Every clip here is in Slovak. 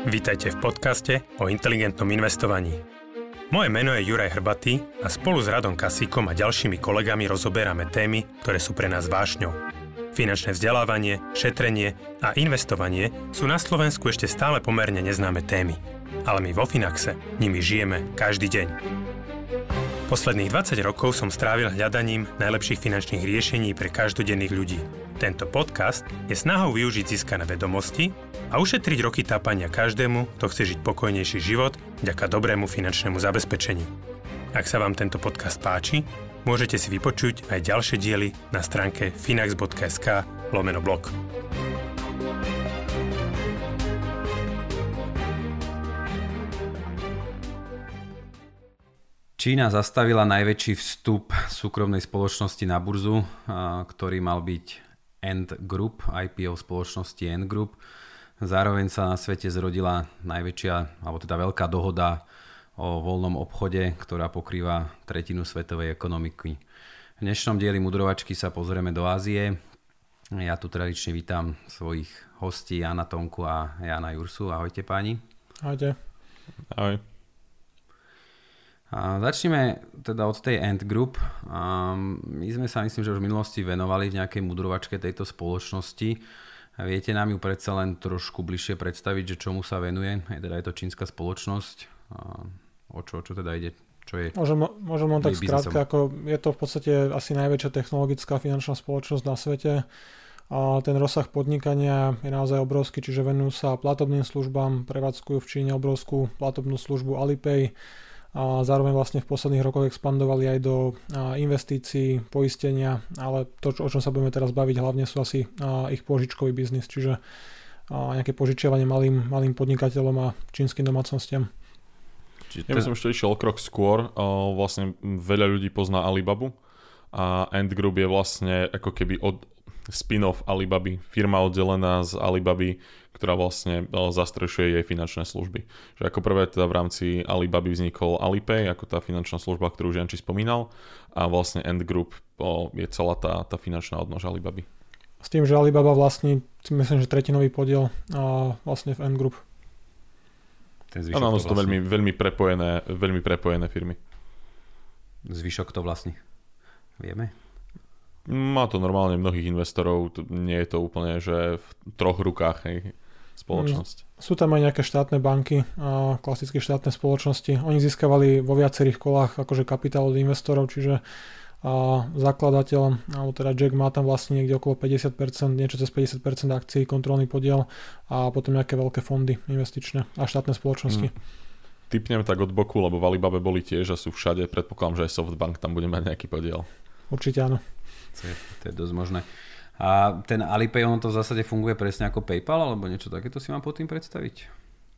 Vítajte v podcaste o inteligentnom investovaní. Moje meno je Juraj Hrbatý a spolu s Radom Kasíkom a ďalšími kolegami rozoberáme témy, ktoré sú pre nás vášňou. Finančné vzdelávanie, šetrenie a investovanie sú na Slovensku ešte stále pomerne neznáme témy. Ale my vo Finaxe nimi žijeme každý deň. Posledných 20 rokov som strávil hľadaním najlepších finančných riešení pre každodenných ľudí. Tento podcast je snahou využiť získané vedomosti a ušetriť roky tápania každému, kto chce žiť pokojnejší život vďaka dobrému finančnému zabezpečeniu. Ak sa vám tento podcast páči, môžete si vypočuť aj ďalšie diely na stránke finax.sk/blog. Čína zastavila najväčší vstup súkromnej spoločnosti na burzu, ktorý mal byť Ant Group, IPO spoločnosti Ant Group. Zároveň sa na svete zrodila najväčšia, alebo teda veľká dohoda o voľnom obchode, ktorá pokrýva tretinu svetovej ekonomiky. V dnešnom dieli Mudrovačky sa pozrieme do Ázie. Ja tu tradične vítam svojich hostí Jana Tonku a Jana Jursu. Ahojte páni. Ahojte. Ahoj. A začneme teda od tej Ant Group. My sme sa myslím, že už v minulosti venovali v nejakej mudrovačke tejto spoločnosti. Viete nám ju predsa len trošku bližšie predstaviť, že čomu sa venuje? Je to čínska spoločnosť. O čo teda ide? Čo je? Môžem len tak skrátke, ako je to v podstate asi najväčšia technologická finančná spoločnosť na svete. A ten rozsah podnikania je naozaj obrovský, čiže venujú sa platobným službám, prevádzkujú v Číne obrovskú platobnú službu Alipay. A zároveň vlastne v posledných rokoch expandovali aj do investícií, poistenia, ale to, o čom sa budeme teraz baviť, hlavne sú asi ich požičkový biznis, čiže nejaké požičiavanie malým podnikateľom a čínskym domácnostiam. Ja by som ešte išiel krok skôr. Vlastne veľa ľudí pozná Alibabu a Ant Group je vlastne ako keby od spin-off Alibaby, firma oddelená z Alibaby, ktorá vlastne zastrešuje jej finančné služby. Že ako prvé teda v rámci Alibaby vznikol Alipay, ako tá finančná služba, ktorú už Janči spomínal, a vlastne Ant Group je celá tá finančná odnož Alibaby. S tým, že Alibaba vlastní, myslím, že tretinový podiel vlastne v Ant Group. Áno, sú to veľmi prepojené firmy. Zvyšok to vlastne vieme? Má to normálne mnohých investorov, nie je to úplne, že v troch rukách spoločnosť. Sú tam aj nejaké štátne banky, klasické štátne spoločnosti. Oni získavali vo viacerých kolách akože kapitál od investorov, čiže zakladateľ, alebo teda Jack má tam vlastne niekde okolo 50%, niečo cez 50% akcií, kontrolný podiel a potom nejaké veľké fondy investičné a štátne spoločnosti. Typnem tak od boku, lebo v Alibabe boli tiež a sú všade. Predpokladám, že aj Softbank tam bude mať nejaký podiel. Určite áno. To je dosť možné. A ten Alipay, ono to v zásade funguje presne ako PayPal, alebo niečo takéto si mám pod tým predstaviť?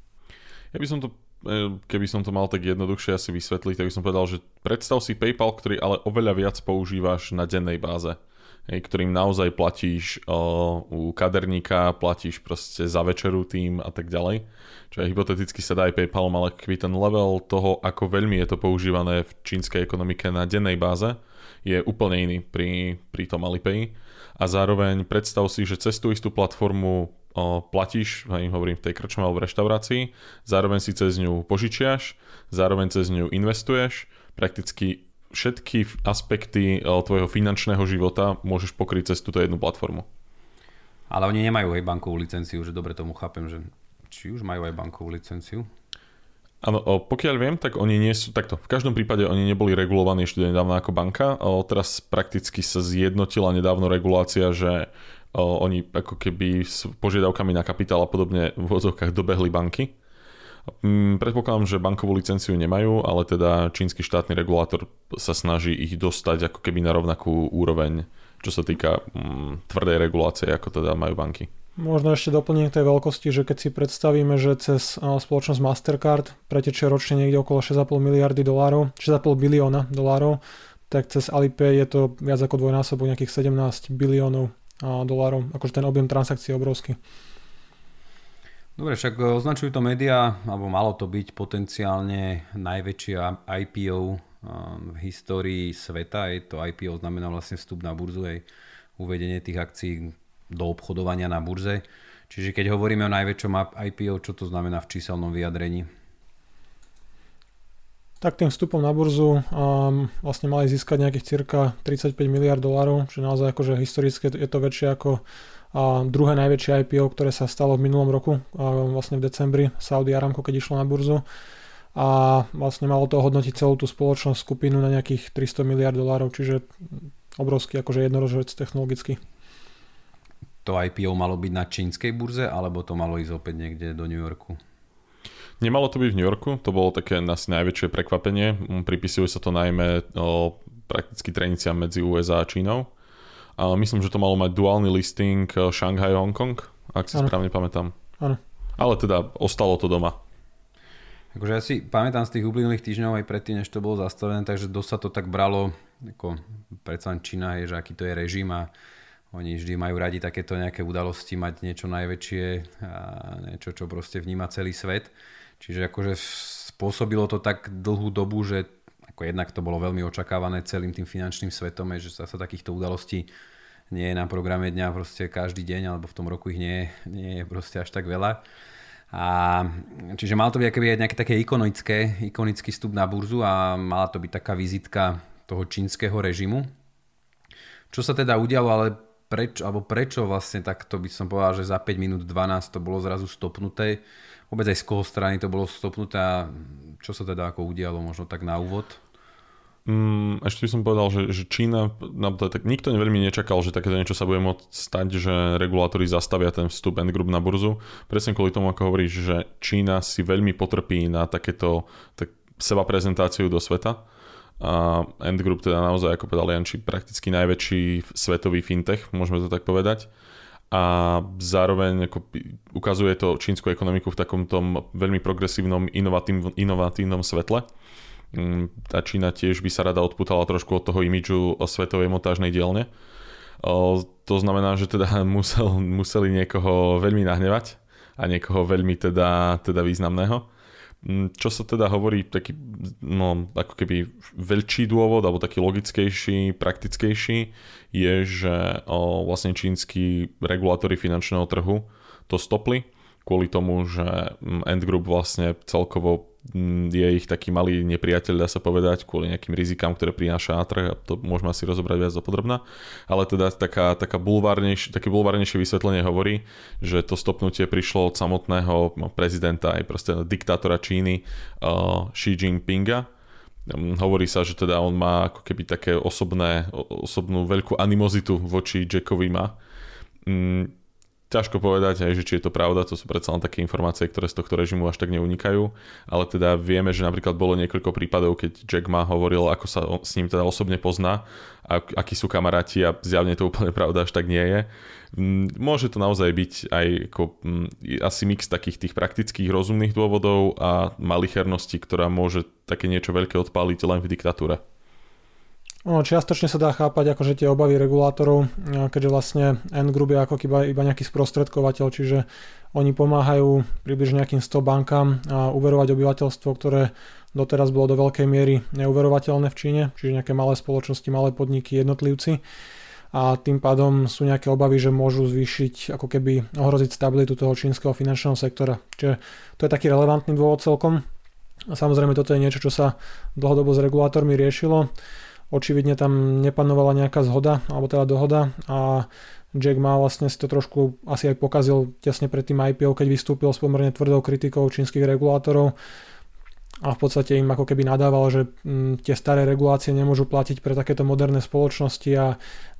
Ja by som to, keby som to mal tak jednoduchšie asi vysvetliť, tak by som povedal, že predstav si PayPal, ktorý ale oveľa viac používaš na dennej báze. Ktorým naozaj platíš u kaderníka, platíš proste za večeru tým a tak ďalej. Čiže hypoteticky sa dá aj PayPalom, ale keby ten level toho, ako veľmi je to používané v čínskej ekonomike na dennej báze, je úplne iný pri tom Alipay. A zároveň predstav si, že cez tú istú platformu platíš, hovorím v tej krčme alebo v reštaurácii, zároveň si cez ňu požičiaš, zároveň cez ňu investuješ, prakticky všetky aspekty tvojho finančného života môžeš pokryť cez túto jednu platformu. Ale oni nemajú aj bankovú licenciu, že dobre tomu chápem, že či už majú aj bankovú licenciu? Áno, pokiaľ viem, tak oni nie sú takto. V každom prípade oni neboli regulovaní ešte nedávno ako banka. Teraz prakticky sa zjednotila nedávno regulácia, že oni ako keby s požiadavkami na kapitál a podobne v odzovkách dobehli banky. Predpokladám, že bankovú licenciu nemajú, ale teda čínsky štátny regulátor sa snaží ich dostať ako keby na rovnakú úroveň, čo sa týka tvrdej regulácie, ako teda majú banky. Možno ešte doplnenie tej veľkosti, že keď si predstavíme, že cez spoločnosť Mastercard pretečie ročne niekde okolo 6,5 miliardy dolárov, 6,5 bilióna dolárov, tak cez Alipay je to viac ako dvojnásobok, nejakých 17 biliónov dolárov. Akože ten objem transakcií je obrovský. Dobre, však označujú to médiá, alebo malo to byť potenciálne najväčšie IPO v histórii sveta. To IPO znamená vlastne vstup na burzu, aj uvedenie tých akcií do obchodovania na burze. Čiže keď hovoríme o najväčšom IPO, čo to znamená v číselnom vyjadrení? Tak tým vstupom na burzu vlastne mali získať nejakých cirka 35 miliard dolárov, čiže naozaj akože historicky je to väčšie ako druhé najväčšie IPO, ktoré sa stalo v minulom roku, vlastne v decembri, Saudi Aramco, keď išlo na burzu. A vlastne malo to hodnotiť celú tú spoločnosť skupinu na nejakých 300 miliard dolárov, čiže obrovský akože jednorožec technologicky. To IPO malo byť na čínskej burze, alebo to malo ísť opäť niekde do New Yorku? Nemalo to byť v New Yorku, to bolo také asi najväčšie prekvapenie. Pripisuje sa to najmä prakticky treniciam medzi USA a Čínou. A myslím, že to malo mať duálny listing Shanghai a Hong Kong, ak si správne pamätám. Áno. Ale teda ostalo to doma. Akože ja si pamätám z tých uplynulých týždňov aj predtým, než to bolo zastavené, takže dosť sa to tak bralo, ako predsa len Čína je, že aký to je režim a oni vždy majú radi takéto nejaké udalosti, mať niečo najväčšie a niečo, čo proste vníma celý svet. Čiže akože spôsobilo to tak dlhú dobu, že ako jednak to bolo veľmi očakávané celým tým finančným svetom, že sa takýchto udalostí nie je na programe dňa proste každý deň, alebo v tom roku ich nie je proste až tak veľa. A čiže mal to byť aj nejaké také ikonický vstup na burzu a mala to byť taká vizitka toho čínskeho režimu. Čo sa teda udialo, ale prečo vlastne takto by som povedal, že za 5 minút 12 to bolo zrazu stopnuté? Vôbec aj z koho strany to bolo stopnuté a čo sa teda ako udialo možno tak na úvod? Ešte by som povedal, že Čína, tak nikto veľmi nečakal, že takéto niečo sa bude môcť stať, že regulátori zastavia ten vstup Ant Group na burzu. Presne kvôli tomu, ako hovoríš, že Čína si veľmi potrpí na takéto seba prezentáciu do sveta. A Ant Group teda naozaj, ako povedal Janči, prakticky najväčší svetový fintech, môžeme to tak povedať. A zároveň ako ukazuje to čínsku ekonomiku v takom tom veľmi progresívnom, inovatívnom svetle. Tá Čína tiež by sa rada odpútala trošku od toho imidžu o svetovej montážnej dielne. To znamená, že teda museli niekoho veľmi nahnevať a niekoho veľmi teda významného. Čo sa teda hovorí, taký ako keby veľký dôvod, alebo taký logickejší, praktickejší, je, že vlastne čínsky regulátori finančného trhu to stopli kvôli tomu, že Ant Group vlastne celkovo je ich taký malý nepriateľ, dá sa povedať, kvôli nejakým rizikám, ktoré prináša trh, a to môžeme asi rozobrať viac dopodrobná. Ale teda také bulvárnejšie vysvetlenie hovorí, že to stopnutie prišlo od samotného prezidenta aj proste diktátora Číny Xi Jinpinga. Hovorí sa, že teda on má ako keby také osobnú veľkú animozitu voči Jackovi Ma. Ťažko povedať aj, že či je to pravda, to sú predsa len také informácie, ktoré z tohto režimu až tak neunikajú, ale teda vieme, že napríklad bolo niekoľko prípadov, keď Jack Ma hovoril, ako sa s ním teda osobne pozná a akí sú kamaráti, a zjavne to úplne pravda až tak nie je. Môže to naozaj byť aj asi mix takých tých praktických rozumných dôvodov a malichernosti, ktorá môže také niečo veľké odpáliť len v diktatúre. Čiastočne sa dá chápať akože tie obavy regulátorov, keďže vlastne Ant Group je ako iba nejaký sprostredkovateľ, čiže oni pomáhajú približne nejakým 100 bankám a uverovať obyvateľstvo, ktoré doteraz bolo do veľkej miery neuverovateľné v Číne, čiže nejaké malé spoločnosti, malé podniky, jednotlivci. A tým pádom sú nejaké obavy, že môžu zvýšiť, ako keby ohroziť stabilitu toho čínskeho finančného sektora. Čiže to je taký relevantný dôvod celkom. A samozrejme toto je niečo, čo sa dlhodobo s regulátormi riešilo. Očividne tam nepanovala nejaká zhoda, alebo teda dohoda, a Jack Ma vlastne si to trošku asi aj pokazil tesne pred tým IPO, keď vystúpil s pomerne tvrdou kritikou čínskych regulátorov a v podstate im ako keby nadával, že tie staré regulácie nemôžu platiť pre takéto moderné spoločnosti a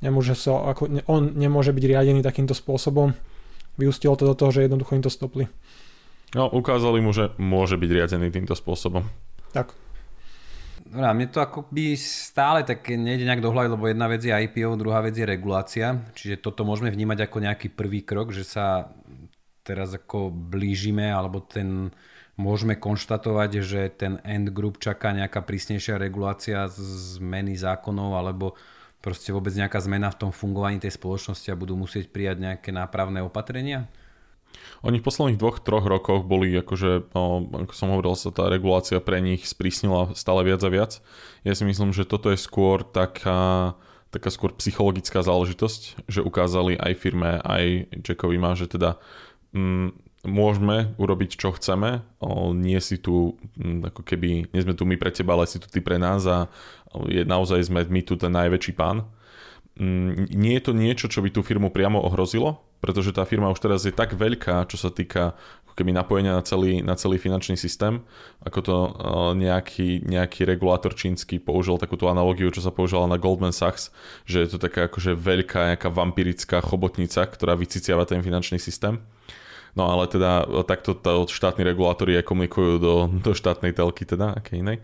on nemôže byť riadený takýmto spôsobom. Vyústilo to do toho, že jednoducho im to stopli. No, ukázali mu, že môže byť riadený týmto spôsobom. Tak. Dobre, mne to akoby stále tak nejde nejak do hlavy, lebo jedna vec je IPO, druhá vec je regulácia. Čiže toto môžeme vnímať ako nejaký prvý krok, že sa teraz ako blížime, alebo môžeme konštatovať, že ten Ant Group čaká nejaká prísnejšia regulácia, zmeny zákonov, alebo proste vôbec nejaká zmena v tom fungovaní tej spoločnosti a budú musieť prijať nejaké nápravné opatrenia? Oni v posledných 2-3 rokoch boli akože, ako som hovoril, sa tá regulácia pre nich sprísnila stále viac a viac. Ja si myslím, že toto je skôr taká skôr psychologická záležitosť, že ukázali aj firme, aj Jackovi Ma, že teda môžeme urobiť, čo chceme, nie si tu, ako keby, nie sme tu my pre teba, ale si tu ty pre nás a naozaj sme my tu ten najväčší pán. Nie je to niečo, čo by tú firmu priamo ohrozilo, pretože tá firma už teraz je tak veľká, čo sa týka ako keby napojenia na celý finančný systém, ako to nejaký regulátor čínsky použil takúto analogiu, čo sa použila na Goldman Sachs, že je to taká akože veľká nejaká vampirická chobotnica, ktorá vyciciava ten finančný systém. No ale teda takto štátni regulátori aj komunikujú do štátnej telky, teda aké inej.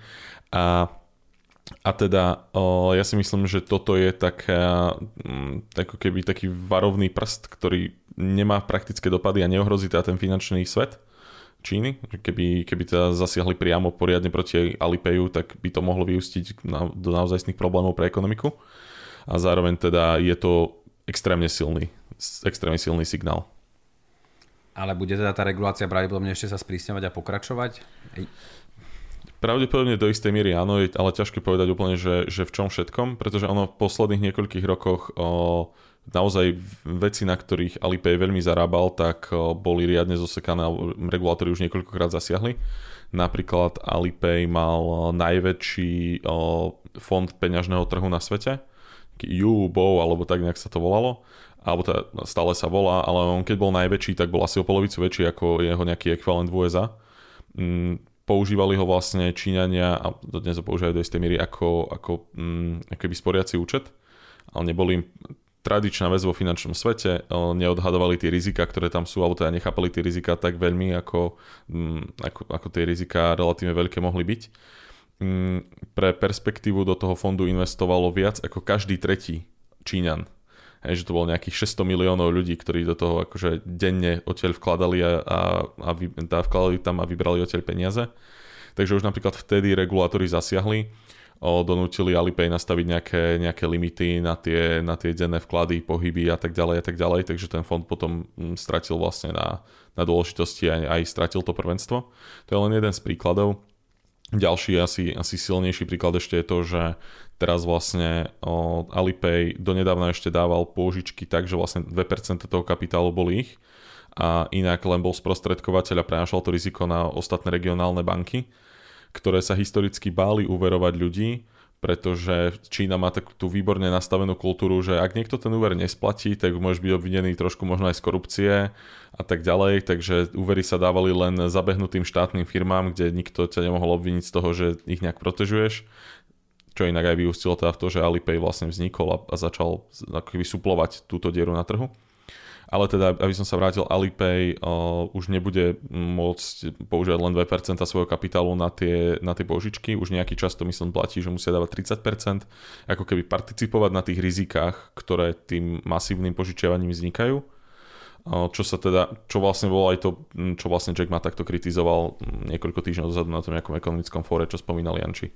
A teda ja si myslím, že toto je ako keby taký varovný prst, ktorý nemá praktické dopady a neohrozí teda ten finančný svet Číny. Keby teda zasiahli priamo poriadne proti Alipayu, tak by to mohlo vyústiť do naozajstných problémov pre ekonomiku. A zároveň teda je to extrémne silný signál. Ale bude teda tá regulácia pravdepodobne ešte sa sprísňovať a pokračovať? Pravdepodobne do istej miery áno, ale ťažké povedať úplne, že v čom všetkom, pretože ono v posledných niekoľkých rokoch naozaj veci, na ktorých Alipay veľmi zarábal, tak boli riadne zosekané, regulátori už niekoľkokrát zasiahli. Napríklad Alipay mal najväčší fond peňažného trhu na svete, YouBow, alebo tak nejak sa to volalo, alebo teda stále sa volá, ale on keď bol najväčší, tak bol asi o polovicu väčší ako jeho nejaký ekvivalent v USA. Používali ho vlastne Číňania a dnes ho používajú do istej miery ako sporiaci účet, ale neboli im tradičná vec vo finančnom svete, neodhadovali tie rizika, ktoré tam sú, alebo teda nechápali tie rizika tak veľmi, ako tie rizika relatívne veľké mohli byť. Pre perspektívu do toho fondu investovalo viac ako každý tretí Číňan. Že to bolo nejakých 600 miliónov ľudí, ktorí do toho akože denne odtiaľ vkladali a vkladali tam a vybrali odtiaľ peniaze. Takže už napríklad vtedy regulátori zasiahli, donútili Alipay nastaviť nejaké limity na tie denné vklady, pohyby a tak ďalej, takže ten fond potom stratil vlastne na dôležitosti a aj stratil to prvenstvo. To je len jeden z príkladov. Ďalší asi silnejší príklad ešte je to, že teraz vlastne Alipay donedávna ešte dával pôžičky tak, že vlastne 2% toho kapitálu boli ich a inak len bol sprostredkovateľ a prenášal to riziko na ostatné regionálne banky, ktoré sa historicky báli úverovať ľudí, pretože Čína má takú výborne nastavenú kultúru, že ak niekto ten úver nesplatí, tak môžeš byť obvinený trošku možno aj z korupcie a tak ďalej, takže úvery sa dávali len zabehnutým štátnym firmám, kde nikto ťa nemohol obviniť z toho, že ich nejak protežuješ, čo inak aj vyústilo teda v to, že Alipay vlastne vznikol a začal akoby suplovať túto dieru na trhu. Ale teda, aby som sa vrátil, Alipay už nebude môcť používať len 2% svojho kapitálu na tie pôžičky. Už nejaký čas to myslím platí, že musia dávať 30%, ako keby participovať na tých rizikách, ktoré tým masívnym požičiavaním vznikajú. Čo vlastne bolo aj to, čo vlastne Jack Ma takto kritizoval niekoľko týždňov dozadu na tom nejakom ekonomickom fóre, čo spomínal Janči.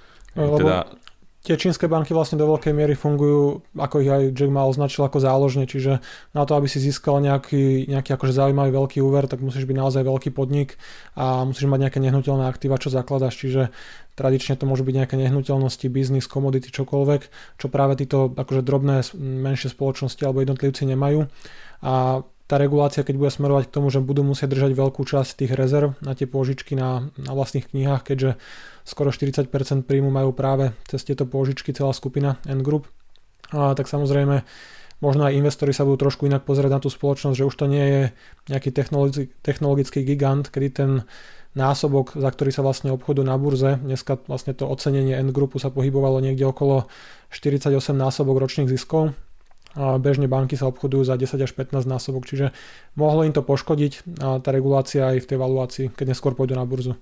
Tie čínske banky vlastne do veľkej miery fungujú, ako ich aj Jack Ma označil, ako záložne, čiže na to, aby si získal nejaký akože zaujímavý veľký úver, tak musíš byť naozaj veľký podnik a musíš mať nejaké nehnuteľné aktíva, čo zakladaš, čiže tradične to môžu byť nejaké nehnuteľnosti, biznis, komodity, čokoľvek, čo práve títo akože drobné, menšie spoločnosti alebo jednotlivci nemajú. A tá regulácia, keď bude smerovať k tomu, že budú musieť držať veľkú časť tých rezerv na tie pôžičky na vlastných knihách, keďže skoro 40% príjmu majú práve cez tieto pôžičky celá skupina Ant Group, tak samozrejme možno aj investori sa budú trošku inak pozerať na tú spoločnosť, že už to nie je nejaký technologický gigant, kedy ten násobok, za ktorý sa vlastne obchodujú na burze, dneska vlastne to ocenenie Ant Groupu sa pohybovalo niekde okolo 48 násobok ročných ziskov. A bežne banky sa obchodujú za 10 až 15 násobok, čiže mohlo im to poškodiť tá regulácia aj v tej valuácii, keď neskôr pôjdu na burzu.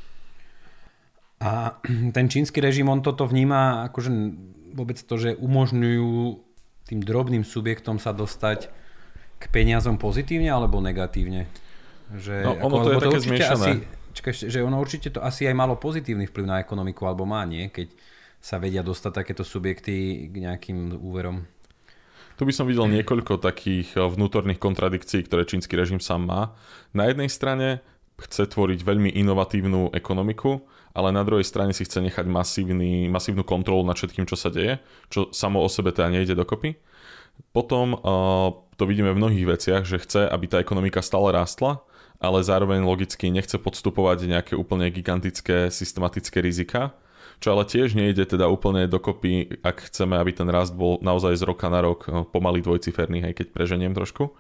A ten čínsky režim, on toto vníma akože vôbec to, že umožňujú tým drobným subjektom sa dostať k peniazom pozitívne alebo negatívne? Že, ono to je také zmiešané. Že ono určite to asi aj malo pozitívny vplyv na ekonomiku, alebo má, nie? Keď sa vedia dostať takéto subjekty k nejakým úverom. Tu by som videl niekoľko takých vnútorných kontradikcií, ktoré čínsky režim sám má. Na jednej strane chce tvoriť veľmi inovatívnu ekonomiku, ale na druhej strane si chce nechať masívnu kontrolu nad všetkým, čo sa deje, čo samo o sebe teda nejde dokopy. Potom to vidíme v mnohých veciach, že chce, aby tá ekonomika stále rástla, ale zároveň logicky nechce podstupovať nejaké úplne gigantické systematické rizika, čo ale tiež nejde teda úplne dokopy, ak chceme, aby ten rast bol naozaj z roka na rok pomaly dvojciferný, aj keď preženiem trošku.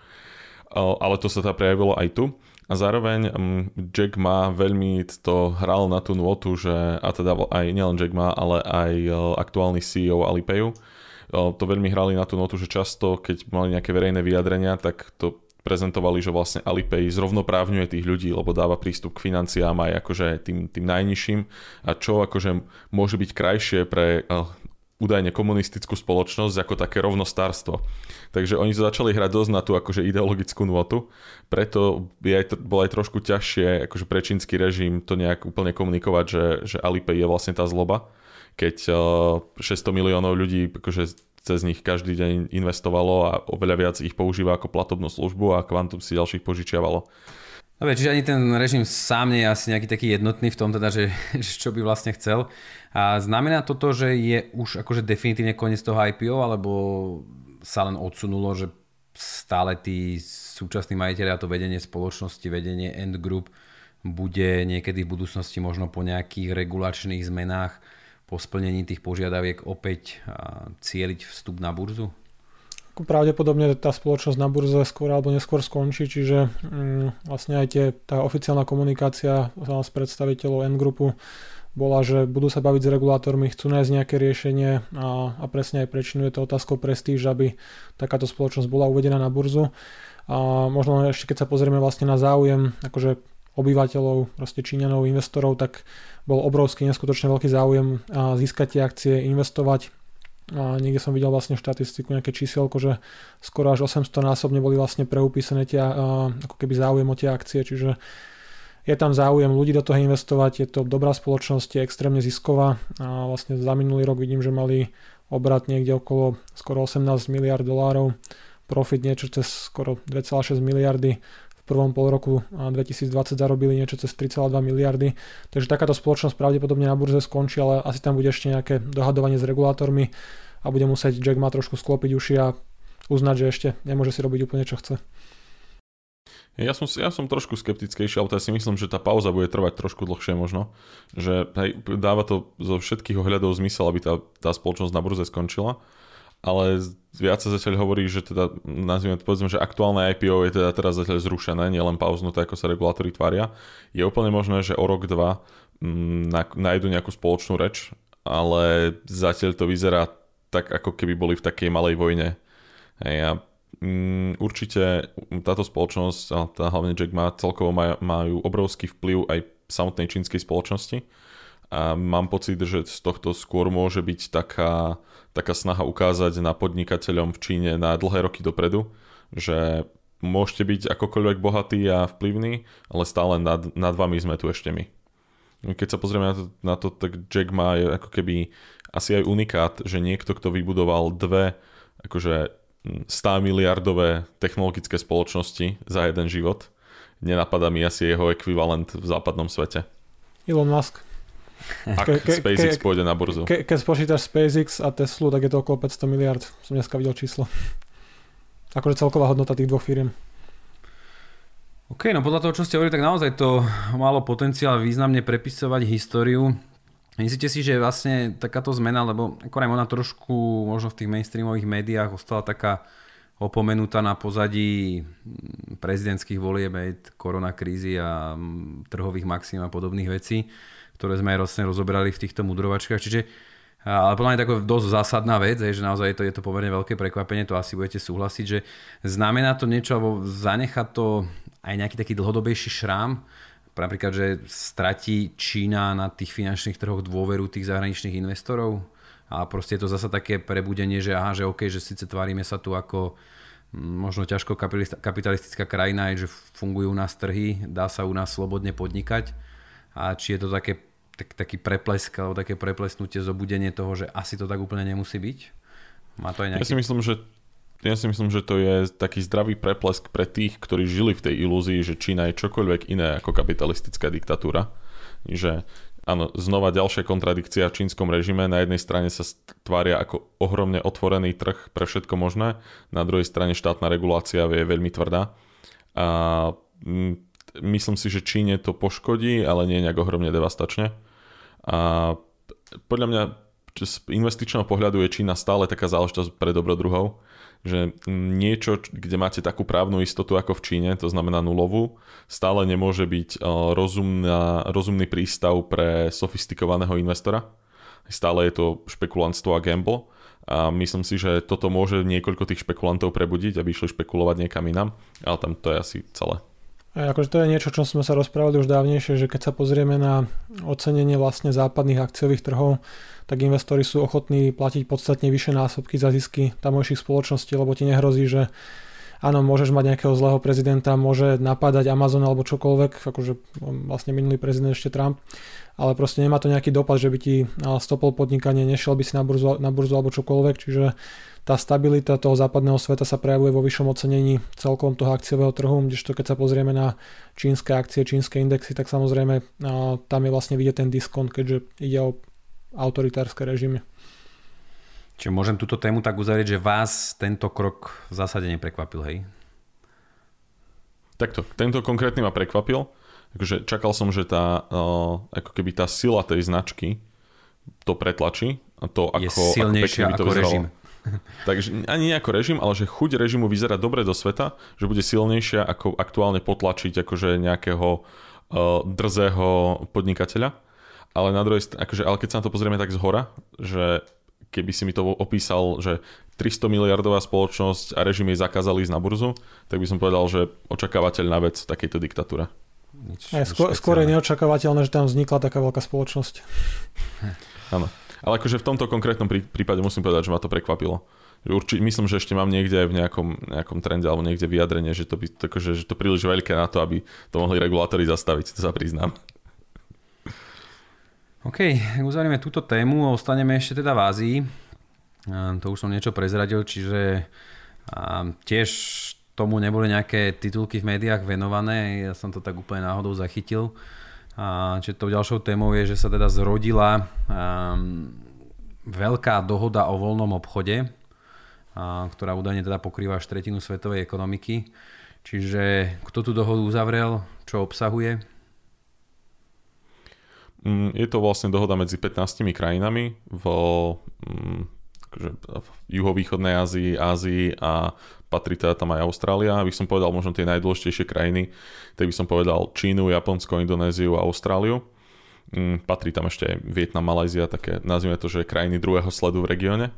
Ale to sa teda prejavilo aj tu. A zároveň Jack Ma veľmi to hral na tú nôtu, že, a teda aj nielen Jack Ma, ale aj aktuálny CEO Alipayu, to veľmi hrali na tú notu, že často, keď mali nejaké verejné vyjadrenia, tak to prezentovali, že vlastne Alipay zrovnoprávňuje tých ľudí, lebo dáva prístup k financiám aj akože tým najnižším, a čo akože môže byť krajšie pre údajne komunistickú spoločnosť ako také rovnostárstvo. Takže oni to začali hrať dosť na tú akože ideologickú nôtu, preto bolo aj trošku ťažšie akože pre čínsky režim to nejak úplne komunikovať, že Alipay je vlastne tá zloba, keď 600 miliónov ľudí akože cez nich každý deň investovalo a oveľa viac ich používa ako platobnú službu a Quantum si ďalších požičiavalo. Dobre, čiže ani ten režim sám nie je asi nejaký taký jednotný v tom teda, že čo by vlastne chcel. A znamená toto, že je už akože definitívne koniec toho IPO, alebo sa len odsunulo, že stále tí súčasní majiteľi a to vedenie spoločnosti, vedenie Ant Group bude niekedy v budúcnosti možno po nejakých regulačných zmenách po splnení tých požiadaviek opäť cieliť vstup na burzu? Pravdepodobne tá spoločnosť na burze skôr alebo neskôr skončí, čiže vlastne aj tá oficiálna komunikácia s predstaviteľov Ant Groupu bola, že budú sa baviť s regulátormi, chcú nájsť nejaké riešenie a presne aj prečinu je to otázkou prestíž, aby takáto spoločnosť bola uvedená na burzu. A možno ešte keď sa pozrieme vlastne na záujem akože obyvateľov, proste Číňanov, investorov, tak bol obrovský, neskutočne veľký záujem získať tie akcie, investovať. A niekde som videl vlastne štatistiku, nejaké čísielko, že skoro až 800 násobne boli vlastne preupísané tie ako keby záujem o tie akcie, čiže je tam záujem ľudí do toho investovať, je to dobrá spoločnosť, je extrémne zisková a vlastne za minulý rok vidím, že mali obrat niekde okolo skoro 18 miliard dolárov, profit niečo cez skoro 2,6 miliardy, v prvom pol roku 2020 zarobili niečo cez 3,2 miliardy. Takže takáto spoločnosť pravdepodobne na burze skončí, ale asi tam bude ešte nejaké dohadovanie s regulátormi a bude musieť Jack Ma trošku sklopiť uši a uznať, že ešte nemôže si robiť úplne čo chce. Ja som trošku skeptickejší, ale ja si myslím, že tá pauza bude trvať trošku dlhšie možno. Že dáva to zo všetkých ohľadov zmysel, aby tá spoločnosť na burze skončila. Ale viac sa zatiaľ hovorí, že teda nazvime to, povedzme, že aktuálne IPO je teda teraz zatiaľ zrušené, nielen pauznuté, ako sa regulátori tvária. Je úplne možné, že o rok, dva nájdu nejakú spoločnú reč, ale zatiaľ to vyzerá tak, ako keby boli v takej malej vojne. A určite táto spoločnosť, a hlavne Jack Ma, celkovo majú obrovský vplyv aj samotnej čínskej spoločnosti. A mám pocit, že z tohto skôr môže byť taká snaha ukázať na podnikateľom v Číne na dlhé roky dopredu, že môžete byť akokoľvek bohatí a vplyvní, ale stále nad vami sme tu ešte my. Keď sa pozrieme na to, tak Jack Ma je ako keby asi aj unikát, že niekto, kto vybudoval dve akože 100 miliardové technologické spoločnosti za jeden život, nenapadá mi asi jeho ekvivalent v západnom svete. Elon Musk. Ak SpaceX pôjde na burzu. Keď spočítaš SpaceX a Teslu, tak je to okolo 500 miliard. Som dneska videl číslo. Akože celková hodnota tých dvoch firiem. OK, no podľa toho, čo ste hovorili, tak naozaj to malo potenciál významne prepisovať históriu. Myslíte si, že vlastne takáto zmena, lebo akorát ona trošku možno v tých mainstreamových médiách ostala taká opomenutá na pozadí prezidentských volieb, koronakrízy a trhových maxim a podobných vecí, ktoré sme aj rozoberali v týchto mudrovačkách. Čiže, ale podľa mňa je to dosť zásadná vec, že naozaj je to pomerne veľké prekvapenie, to asi budete súhlasiť, že znamená to niečo, alebo zanechá to aj nejaký taký dlhodobejší šrám, napríklad, že stratí Čína na tých finančných trhoch dôveru tých zahraničných investorov a proste je to zasa také prebudenie, že aha, že OK, že síce tvárime sa tu ako možno ťažko kapitalistická krajina, že fungujú u nás trhy, dá sa u nás slobodne podnikať a či je to taký preplesk alebo také preplesnutie, zobudenie toho, že asi to tak úplne nemusí byť? Má to aj nejaký... Ja si myslím, že to je taký zdravý preplesk pre tých, ktorí žili v tej ilúzii, že Čína je čokoľvek iné ako kapitalistická diktatúra. Že áno, znova ďalšia kontradikcia v čínskom režime. Na jednej strane sa tvária ako ohromne otvorený trh pre všetko možné, na druhej strane štátna regulácia je veľmi tvrdá. A myslím si, že Číne to poškodí, ale nie nejak ohromne devastačne. A podľa mňa z investičného pohľadu je Čína stále taká záležitosť pre dobrodruhov, že niečo, kde máte takú právnu istotu ako v Číne, to znamená nulovú, stále nemôže byť rozumný prístav pre sofistikovaného investora. Stále je to špekulantstvo a gamble a myslím si, že toto môže niekoľko tých špekulantov prebudiť, aby išli špekulovať niekam inam, ale tam to je asi celé. A akože to je niečo, čo sme sa rozprávali už dávnejšie, že keď sa pozrieme na ocenenie vlastne západných akciových trhov, tak investori sú ochotní platiť podstatne vyššie násobky za zisky tamojších spoločností, lebo ti nehrozí, že áno, môžeš mať nejakého zlého prezidenta, môže napádať Amazon alebo čokoľvek, akože vlastne minulý prezident ešte Trump, ale proste nemá to nejaký dopad, že by ti stopol podnikanie, nešiel by si na burzu alebo čokoľvek, čiže tá stabilita toho západného sveta sa prejavuje vo vyššom ocenení celkom toho akciového trhu, kdežto keď sa pozrieme na čínske akcie, čínske indexy, tak samozrejme tam je vlastne vidieť ten diskont, keďže ide o autoritárske režimy. Čiže môžem túto tému tak uzavrieť, že vás tento krok v zásade neprekvapil, hej? Takto, tento konkrétny ma prekvapil. Takže čakal som, že ako keby tá sila tej značky to pretlačí. A to je silnejšia ako režim. Takže ani nie ako režim, ale že chuť režimu vyzerá dobre do sveta, že bude silnejšia ako aktuálne potlačiť akože nejakého drzého podnikateľa. Ale na druhej strane, akože, ale keď sa na to pozrieme tak zhora, že keby si mi to opísal, že 300 miliardová spoločnosť a režim jej zakázali ísť na burzu, tak by som povedal, že očakávateľná vec v takejto diktatúre. Skôr je neočakávateľné, že tam vznikla taká veľká spoločnosť. Áno. Ale akože v tomto konkrétnom prípade musím povedať, že ma to prekvapilo. Myslím, že ešte mám niekde aj v nejakom trende alebo niekde vyjadrenie, že to príliš veľké na to, aby to mohli regulátori zastaviť, to sa priznám. OK, uzavrieme túto tému a ostaneme ešte teda v Ázii. To už som niečo prezradil, čiže tiež tomu neboli nejaké titulky v médiách venované, ja som to tak úplne náhodou zachytil. Čiže tou ďalšou témou je, že sa teda zrodila veľká dohoda o voľnom obchode, ktorá údajne teda pokrýva až tretinu svetovej ekonomiky. Čiže kto tú dohodu uzavrel, čo obsahuje? Je to vlastne dohoda medzi 15 krajinami v juhovýchodnej Ázii a patrí teda tam aj Austrália. Aby som povedal možno tie najdôležitejšie krajiny, tak by som povedal Čínu, Japonsko, Indonéziu a Austráliu. Patrí tam ešte aj Vietnam, Malajzia, také nazvime to, že krajiny druhého sledu v regióne.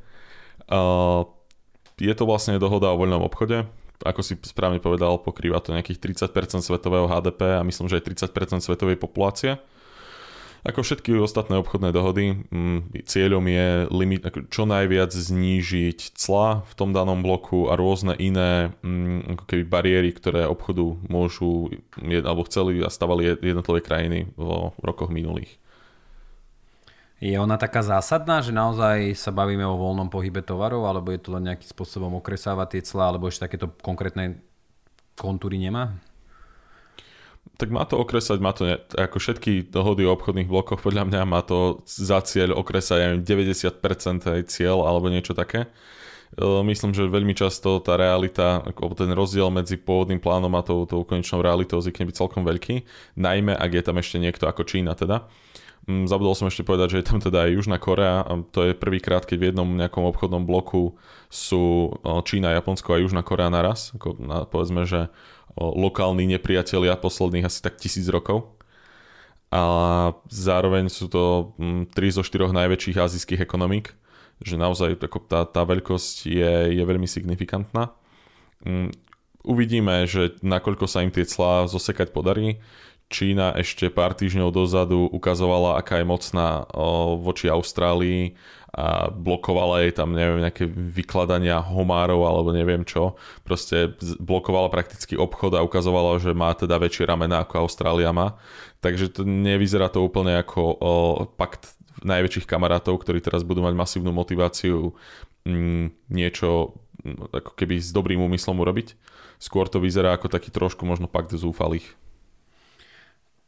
Je to vlastne dohoda o voľnom obchode. Ako si správne povedal, pokrýva to nejakých 30% svetového HDP a myslím, že aj 30% svetovej populácie. Ako všetky ostatné obchodné dohody, cieľom je čo najviac znížiť clá v tom danom bloku a rôzne iné ako keby bariéry, ktoré obchodu môžu alebo chceli a stavali jednotlivé krajiny v rokoch minulých. Je ona taká zásadná, že naozaj sa bavíme o voľnom pohybe tovarov, alebo je to len nejakým spôsobom okresávať tie clá, alebo ešte takéto konkrétne kontúry nemá? Tak má to okresať, ako všetky dohody o obchodných blokoch, podľa mňa má to za cieľ okresať 90% aj cieľ alebo niečo také. Myslím, že veľmi často tá realita, ten rozdiel medzi pôvodným plánom a tou konečnou realitou zvykne byť celkom veľký, najmä ak je tam ešte niekto ako Čína teda. Zabudol som ešte povedať, že je tam teda aj Južná Korea a to je prvýkrát, keď v jednom nejakom obchodnom bloku sú Čína, Japonsko a Južná Korea naraz. Povedzme, že lokálni nepriatelia posledných asi tak 1000 rokov. A zároveň sú to 3 zo 4 najväčších azijských ekonomík, že naozaj tá veľkosť je veľmi signifikantná. Uvidíme, že nakoľko sa im tie clá zosekať podarí. Čína ešte pár týždňov dozadu ukazovala, aká je mocná voči Austrálii a blokovala jej tam, neviem, nejaké vykladania homárov alebo neviem čo. Proste blokovala prakticky obchod a ukazovala, že má teda väčšie ramená ako Austrália má. Takže to nevyzerá to úplne ako pakt najväčších kamarátov, ktorí teraz budú mať masívnu motiváciu niečo ako keby s dobrým úmyslom urobiť. Skôr to vyzerá ako taký trošku možno pakt zúfalých.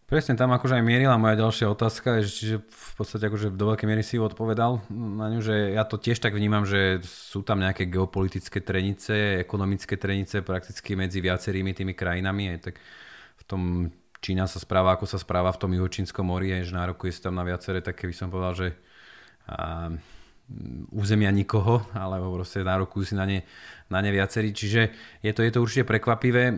Presne tam akože aj mierila moja ďalšia otázka, čiže v podstate akože do veľkej miery si ju odpovedal na ňu, že ja to tiež tak vnímam, že sú tam nejaké geopolitické trenice, ekonomické trenice prakticky medzi viacerými tými krajinami, aj tak v tom Čína sa správa, ako sa správa v tom Juhočínskom mori, že nárokuje sa tam na viaceré, tak keby som povedal, že územia nikoho, alebo proste nárokujú si na ne viacerí, čiže je to určite prekvapivé.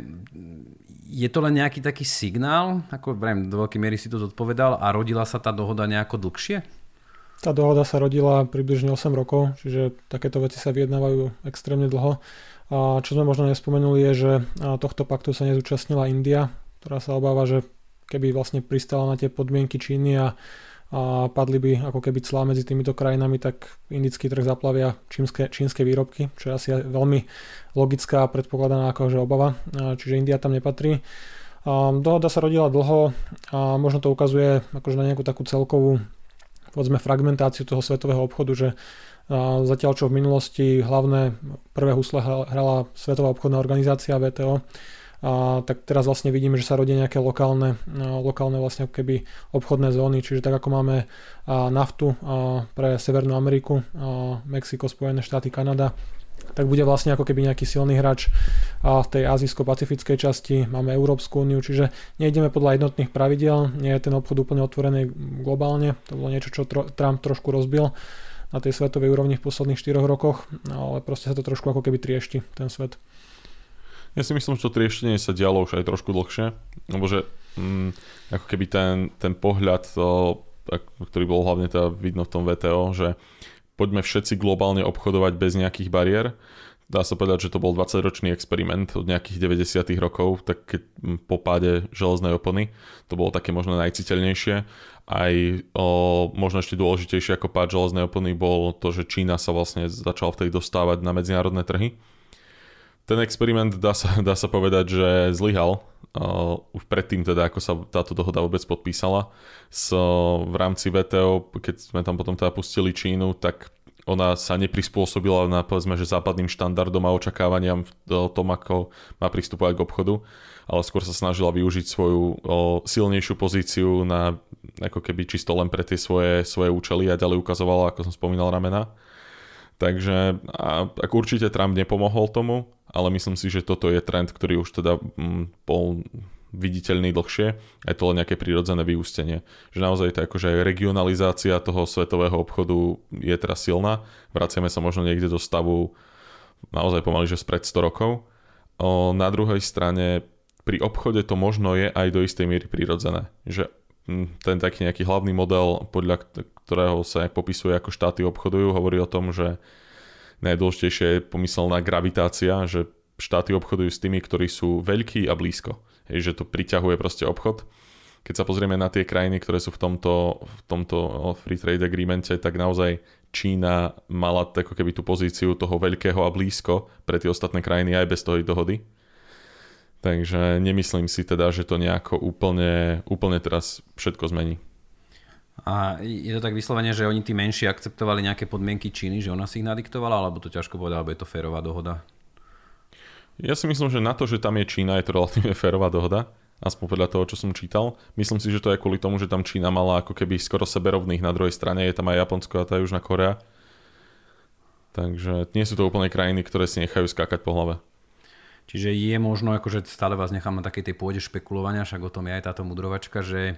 Je to len nejaký taký signál, ako do veľkej miery si to zodpovedal, a rodila sa tá dohoda nejako dlhšie? Tá dohoda sa rodila približne 8 rokov, čiže takéto veci sa vyjednávajú extrémne dlho. A čo sme možno nespomenuli je, že tohto paktu sa nezúčastnila India, ktorá sa obáva, že keby vlastne pristala na tie podmienky Číny a padli by ako keby clá medzi týmito krajinami, tak indický trh zaplavia čínske výrobky, čo je asi veľmi logická a predpokladaná akože obava, čiže India tam nepatrí. Dohoda sa rodila dlho a možno to ukazuje akože na nejakú takú celkovú, povedzme, fragmentáciu toho svetového obchodu, že zatiaľ čo v minulosti hlavné prvé husle hrala Svetová obchodná organizácia WTO, tak teraz vlastne vidíme, že sa rodia nejaké lokálne vlastne keby obchodné zóny, čiže tak ako máme naftu pre Severnú Ameriku, Mexiko, Spojené štáty, Kanada, tak bude vlastne ako keby nejaký silný hráč v tej azijsko-pacifickej časti, máme Európsku úniu, čiže nejdeme podľa jednotných pravidiel, nie je ten obchod úplne otvorený globálne, to bolo niečo, čo Trump trošku rozbil na tej svetovej úrovni v posledných 4 rokoch, ale proste sa to trošku ako keby triešti, ten svet. Ja si myslím, že to trieštenie sa dialo už aj trošku dlhšie, lebo že ako keby ten pohľad, ktorý bol hlavne teda vidno v tom WTO, že poďme všetci globálne obchodovať bez nejakých bariér. Dá sa povedať, že to bol 20-ročný experiment od nejakých 90. rokov, tak keď po páde železnej opony, to bolo také možno najciteľnejšie. Aj možno ešte dôležitejšie ako pád železnej opony bolo to, že Čína sa vlastne začala vtedy dostávať na medzinárodné trhy. Ten experiment dá sa povedať, že zlyhal. Už predtým teda, ako sa táto dohoda vôbec podpísala. V rámci WTO, keď sme tam potom teda pustili Čínu, tak ona sa neprispôsobila na, povedzme, že západným štandardom a očakávaniam v tom, ako má pristupovať k obchodu, ale skôr sa snažila využiť svoju silnejšiu pozíciu na ako keby čisto len pre tie svoje účely a ďalej ukazovala, ako som spomínal, ramena. Takže ako určite Trump nepomohol tomu, ale myslím si, že toto je trend, ktorý už teda bol viditeľný dlhšie. Je to len nejaké prirodzené vyústenie. Že naozaj to akože regionalizácia toho svetového obchodu je teraz silná. Vraciame sa možno niekde do stavu naozaj pomaly, že spred 100 rokov. Na druhej strane pri obchode to možno je aj do istej miery prirodzené. Že ten taký nejaký hlavný model, podľa ktorého sa popisuje, ako štáty obchodujú, hovorí o tom, že najdôležitejšie je pomyselná gravitácia, že štáty obchodujú s tými, ktorí sú veľkí a blízko. Že to priťahuje proste obchod. Keď sa pozrieme na tie krajiny, ktoré sú v tomto free trade agreemente, tak naozaj Čína mala ako keby tú pozíciu toho veľkého a blízko pre tie ostatné krajiny aj bez toho dohody. Takže nemyslím si teda, že to nejako úplne teraz všetko zmení. A je to tak vyslovene, že oni tí menší akceptovali nejaké podmienky Číny, že ona si ich nadiktovala, alebo to ťažko povedať, alebo je to férová dohoda? Ja si myslím, že na to, že tam je Čína, je to relatívne férová dohoda, aspoň podľa toho, čo som čítal. Myslím si, že to je kvôli tomu, že tam Čína mala ako keby skoro seberovných, na druhej strane je tam aj Japonsko a tá Južná Korea. Takže nie sú to úplne krajiny, ktoré si nechajú skákať po hlave. Čiže je možno, akože stále vás nechám na takej tej pôde špekulovania, však o tom je aj táto mudrovačka, že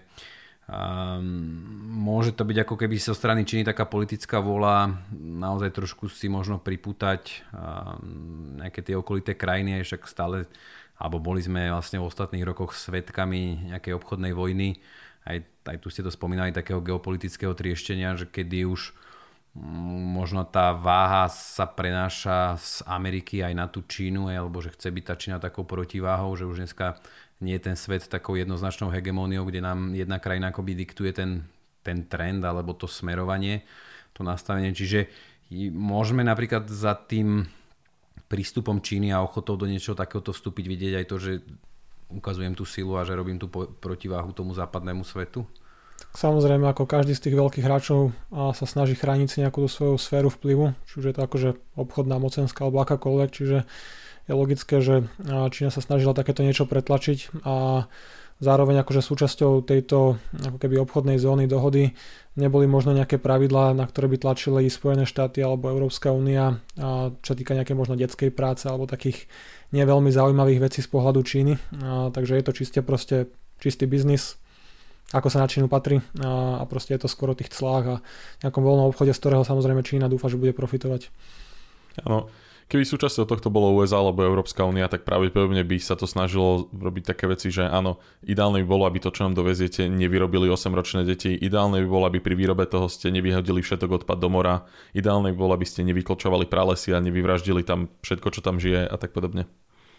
môže to byť ako keby zo strany Číny taká politická vôľa naozaj trošku si možno pripútať nejaké tie okolité krajiny, však stále, alebo boli sme vlastne v ostatných rokoch svedkami nejakej obchodnej vojny, aj tu ste to spomínali, takého geopolitického trieštenia, že kedy už možno tá váha sa prenáša z Ameriky aj na tú Čínu, alebo že chce byť tá Čína takou protiváhou, že už dneska nie je ten svet takou jednoznačnou hegemóniou, kde nám jedna krajina akoby diktuje ten trend alebo to smerovanie, to nastavenie. Čiže môžeme napríklad za tým prístupom Číny a ochotou do niečoho takéhoto vstúpiť vidieť aj to, že ukazujem tú silu a že robím tú protiváhu tomu západnému svetu? Samozrejme, ako každý z tých veľkých hráčov sa snaží chrániť si nejakú svoju sféru vplyvu, či už je to akože obchodná, mocenská alebo akákoľvek, čiže je logické, že Čína sa snažila takéto niečo pretlačiť a zároveň akože súčasťou tejto ako keby obchodnej zóny dohody neboli možno nejaké pravidlá, na ktoré by tlačili Spojené štáty alebo Európska únia, čo týka nejaké možno detskej práce alebo takých nie veľmi zaujímavých vecí z pohľadu Číny. Takže je to čistý biznis, ako sa na Čínu patrí a proste je to skoro o tých clách a nejakom voľnom obchode, z ktorého samozrejme Čína dúfa, že bude profitovať. Áno. Keby súčasťou tohto bolo USA alebo Európska únia, tak pravdepodobne by sa to snažilo robiť také veci, že áno, ideálne by bolo, aby to, čo nám doveziete, nevyrobili 8-ročné deti, ideálne by bolo, aby pri výrobe toho ste nevyhodili všetok odpad do mora, ideálne by bolo, aby ste nevyklčovali pralesy a nevyvraždili tam všetko, čo tam žije a tak podobne.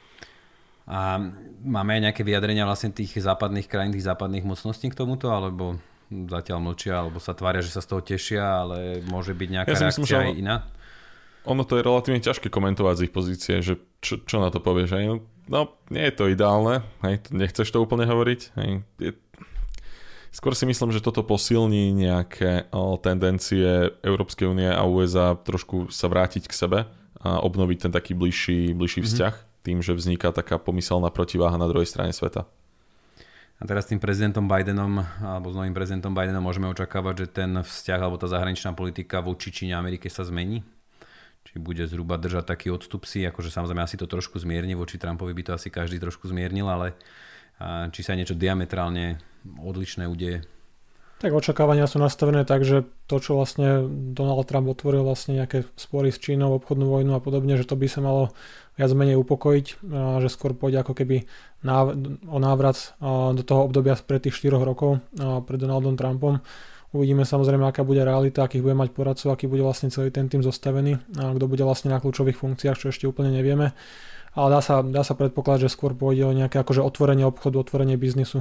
A máme aj nejaké vyjadrenia vlastne tých západných krajín, tých západných mocností k tomuto, alebo zatiaľ mlčia, alebo sa tvária, že sa z toho tešia, ale môže byť nejaká reakcia aj iná? Ono to je relatívne ťažké komentovať z ich pozície, že čo na to povieš. Hej? No, nie je to ideálne, hej? Nechceš to úplne hovoriť. Hej? Skôr si myslím, že toto posilní nejaké tendencie Európskej únie a USA trošku sa vrátiť k sebe a obnoviť ten taký bližší vzťah, tým, že vzniká taká pomyselná protiváha na druhej strane sveta. A teraz s tým prezidentom Bidenom, alebo s novým prezidentom Bidenom môžeme očakávať, že ten vzťah alebo tá zahraničná politika voči Číne a Amerike sa zmení? Či bude zhruba držať taký odstup si, akože samozrejme asi to trošku zmierni, voči Trumpovi by to asi každý trošku zmiernil, ale či sa niečo diametrálne odlišné udeje? Tak očakávania sú nastavené tak, že to, čo vlastne Donald Trump otvoril vlastne nejaké spory s Čínou, obchodnú vojnu a podobne, že to by sa malo viac menej upokojiť, že skôr pôjde ako keby o návrat do toho obdobia pred tých 4 rokov pred Donaldom Trumpom. Uvidíme samozrejme, aká bude realita, akých bude mať poradcov, aký bude vlastne celý ten tým zostavený a kto bude vlastne na kľúčových funkciách, čo ešte úplne nevieme. Ale dá sa predpokladať, že skôr pôjde o nejaké akože otvorenie obchodu, otvorenie biznisu.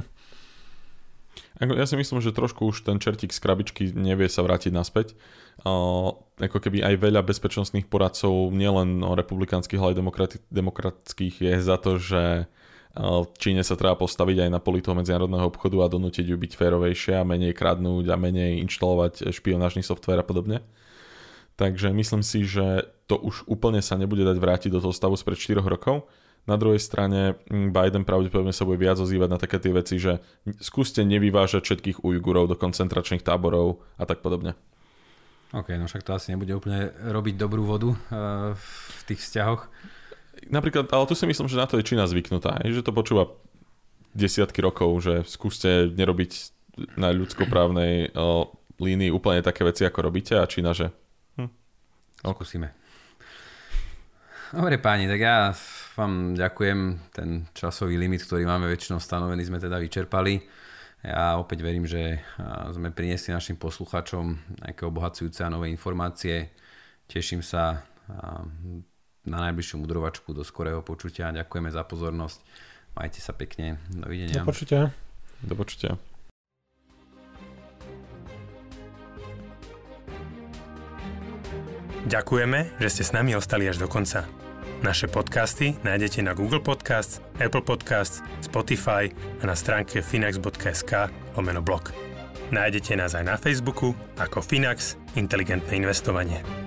Ja si myslím, že trošku už ten čertík z krabičky nevie sa vrátiť naspäť. Ako keby aj veľa bezpečnostných poradcov, nielen republikánskych, ale aj demokratických, je za to, že Číne sa treba postaviť aj na poli toho medzinárodného obchodu a donútiť ju byť férovejšia a menej kradnúť a menej inštalovať špionážny softvér a podobne. Takže myslím si, že to už úplne sa nebude dať vrátiť do toho stavu spred 4 rokov. Na druhej strane Biden pravdepodobne sa bude viac ozývať na také tie veci, že skúste nevyvážať všetkých Ujgurov do koncentračných táborov a tak podobne. OK, no však to asi nebude úplne robiť dobrú vodu v tých vzťahoch. Napríklad, ale tu si myslím, že na to je Čína zvyknutá, že to počúva desiatky rokov, že skúste nerobiť na ľudskoprávnej línii úplne také veci, ako robíte a Čína, že skúsime. Dobre páni, tak ja vám ďakujem, ten časový limit, ktorý máme väčšinou stanovený, sme teda vyčerpali. Ja opäť verím, že sme priniesli našim poslucháčom nejaké obohacujúce a nové informácie. Teším sa na najbližšiu mudrovačku, do skorého počutia. Ďakujeme za pozornosť. Majte sa pekne. Dovidenia. Do počutia. Do počutia. Ďakujeme, že ste s nami ostali až do konca. Naše podcasty nájdete na Google Podcasts, Apple Podcasts, Spotify a na stránke finax.sk/blog. Nájdete nás aj na Facebooku ako Finax Inteligentné investovanie.